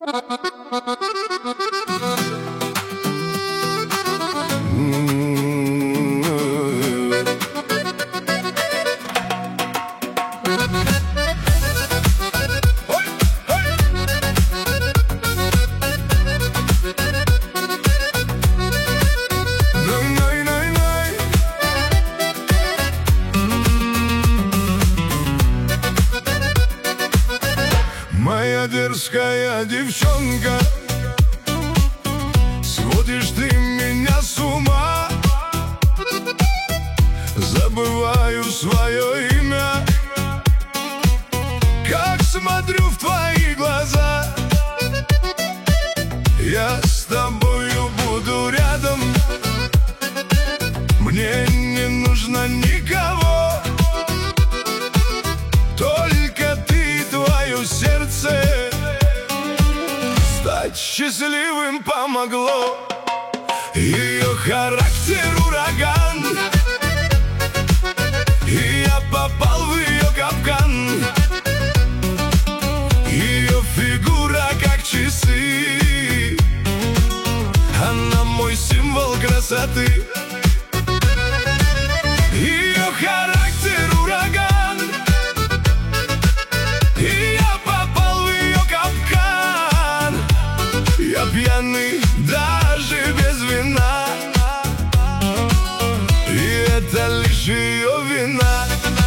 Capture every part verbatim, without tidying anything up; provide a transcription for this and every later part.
Моя дерзкая девчонка, сводишь ты меня с ума. Забываю свое имя, как смотрю в твои глаза. Я с тобою буду рядом, мне не нужно никого, только ты и твое сердце. Стать счастливым помогло. Ее характер ураган, и я попал в ее капкан. Ее фигура как часы, она мой символ красоты. Ее характер ураган, и я попал в ее капкан. Я пьяный даже без вина, и это лишь ее вина.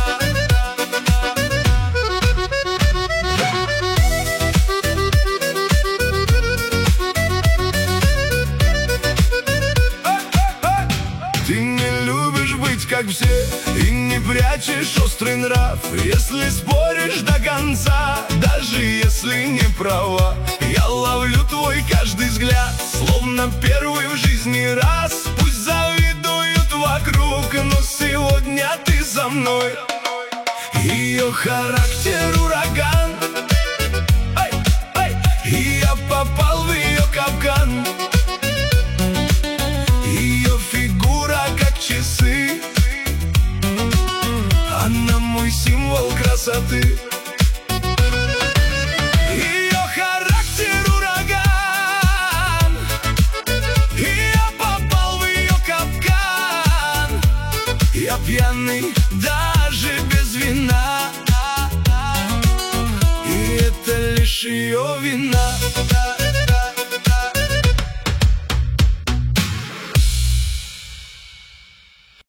Ты не любишь быть как все и не прячешь острый нрав. Если споришь до конца, даже если не права, я ловлю твой каждый взгляд, словно первый в жизни раз. Пусть завидуют вокруг, но сегодня ты со мной. Ее характер ураган, ай, ай, и я попал в ее капкан. Ее фигура как часы, она мой символ красоты. Ее характер ураган, и я попал в ее капкан. Я пьяный даже без вина, и это лишь ее вина.